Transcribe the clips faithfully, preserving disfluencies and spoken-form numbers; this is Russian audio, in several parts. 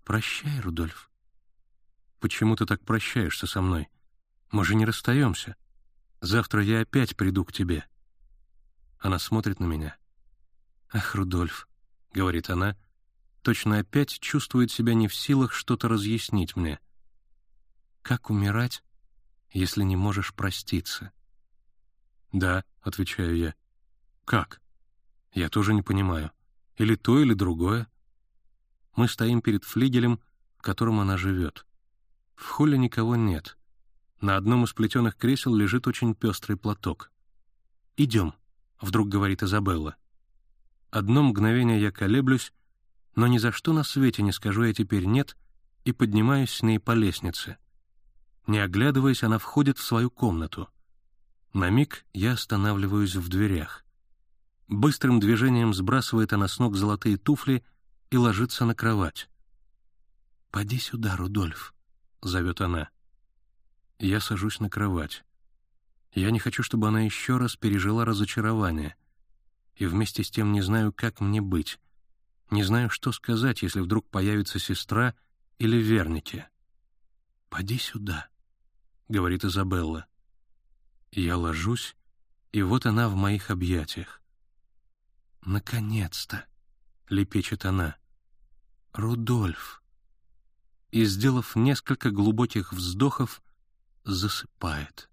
«Прощай, Рудольф». «Почему ты так прощаешься со мной? Мы же не расстаемся. Завтра я опять приду к тебе». Она смотрит на меня. «Ах, Рудольф», — говорит она, точно опять чувствует себя не в силах что-то разъяснить мне. «Как умирать, если не можешь проститься?» «Да», — отвечаю я. «Как? Я тоже не понимаю. Или то, или другое». Мы стоим перед флигелем, в котором она живет. В холле никого нет. На одном из плетеных кресел лежит очень пестрый платок. «Идем», — вдруг говорит Изабелла. Одно мгновение я колеблюсь, но ни за что на свете не скажу я теперь «нет» и поднимаюсь с ней по лестнице. Не оглядываясь, она входит в свою комнату. На миг я останавливаюсь в дверях. Быстрым движением сбрасывает она с ног золотые туфли и ложится на кровать. «Поди сюда, Рудольф», — зовет она. Я сажусь на кровать. Я не хочу, чтобы она еще раз пережила разочарование. И вместе с тем не знаю, как мне быть. Не знаю, что сказать, если вдруг появится сестра или Вернике. «Поди сюда», — говорит Изабелла. Я ложусь, и вот она в моих объятиях. «Наконец-то!» — лепечет она. «Рудольф!» И, сделав несколько глубоких вздохов, засыпает.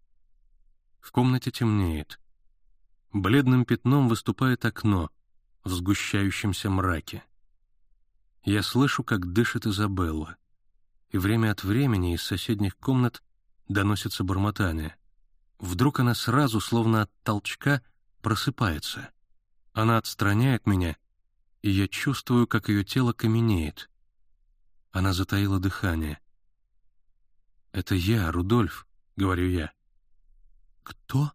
В комнате темнеет. Бледным пятном выступает окно в сгущающемся мраке. Я слышу, как дышит Изабелла, и время от времени из соседних комнат доносится бормотание. Вдруг она сразу, словно от толчка, просыпается. Она отстраняет меня, и я чувствую, как ее тело каменеет. Она затаила дыхание. «Это я, Рудольф», — говорю я. «Кто?»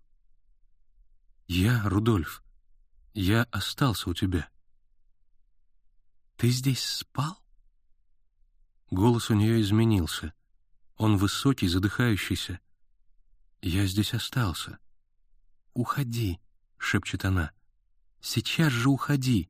«Я, Рудольф. Я остался у тебя». «Ты здесь спал?» Голос у нее изменился. Он высокий, задыхающийся. «Я здесь остался». «Уходи», — шепчет она. «Сейчас же уходи».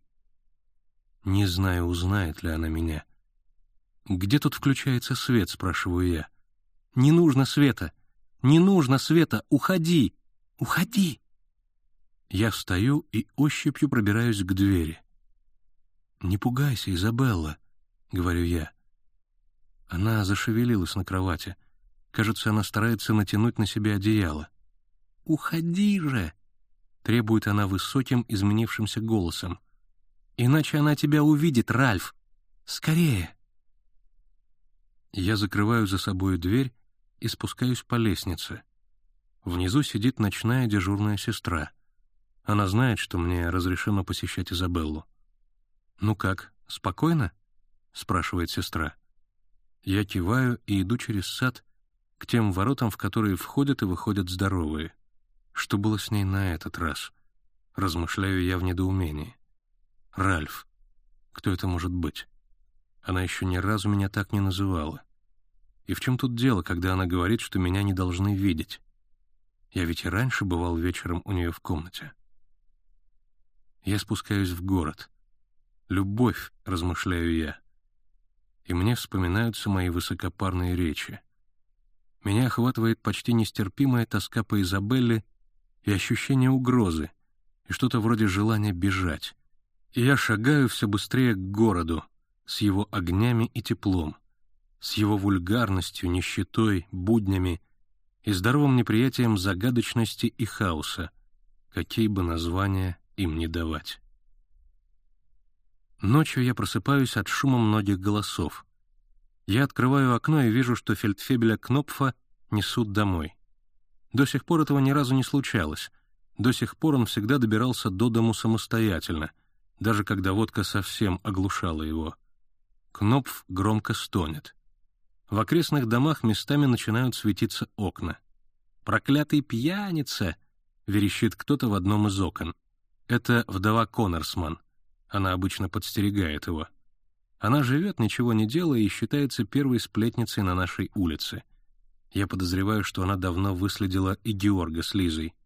Не знаю, узнает ли она меня. «Где тут включается свет?» — спрашиваю я. «Не нужно света! Не нужно света! Уходи! Уходи!» Я встаю и ощупью пробираюсь к двери. «Не пугайся, Изабелла», — говорю я. Она зашевелилась на кровати. Кажется, она старается натянуть на себя одеяло. «Уходи же!» — требует она высоким, изменившимся голосом. «Иначе она тебя увидит, Ральф! Скорее!» Я закрываю за собой дверь и спускаюсь по лестнице. Внизу сидит ночная дежурная сестра. Она знает, что мне разрешено посещать Изабеллу. «Ну как, спокойно?» — спрашивает сестра. Я киваю и иду через сад к тем воротам, в которые входят и выходят здоровые. Что было с ней на этот раз? Размышляю я в недоумении. Ральф. Кто это может быть? Она еще ни разу меня так не называла. И в чем тут дело, когда она говорит, что меня не должны видеть? Я ведь и раньше бывал вечером у нее в комнате. Я спускаюсь в город. Любовь, размышляю я. И мне вспоминаются мои высокопарные речи. Меня охватывает почти нестерпимая тоска по Изабелле и ощущение угрозы, и что-то вроде желания бежать. И я шагаю все быстрее к городу, с его огнями и теплом, с его вульгарностью, нищетой, буднями и здоровым неприятием загадочности и хаоса, какие бы названия им ни давать. Ночью я просыпаюсь от шума многих голосов. Я открываю окно и вижу, что фельдфебеля Кнопфа несут домой. До сих пор этого ни разу не случалось. До сих пор он всегда добирался до дому самостоятельно, даже когда водка совсем оглушала его. Кнопф громко стонет. В окрестных домах местами начинают светиться окна. «Проклятый пьяница!» — верещит кто-то в одном из окон. Это вдова Коннорсман. Она обычно подстерегает его. Она живет, ничего не делая, и считается первой сплетницей на нашей улице. Я подозреваю, что она давно выследила и Георга с Лизой.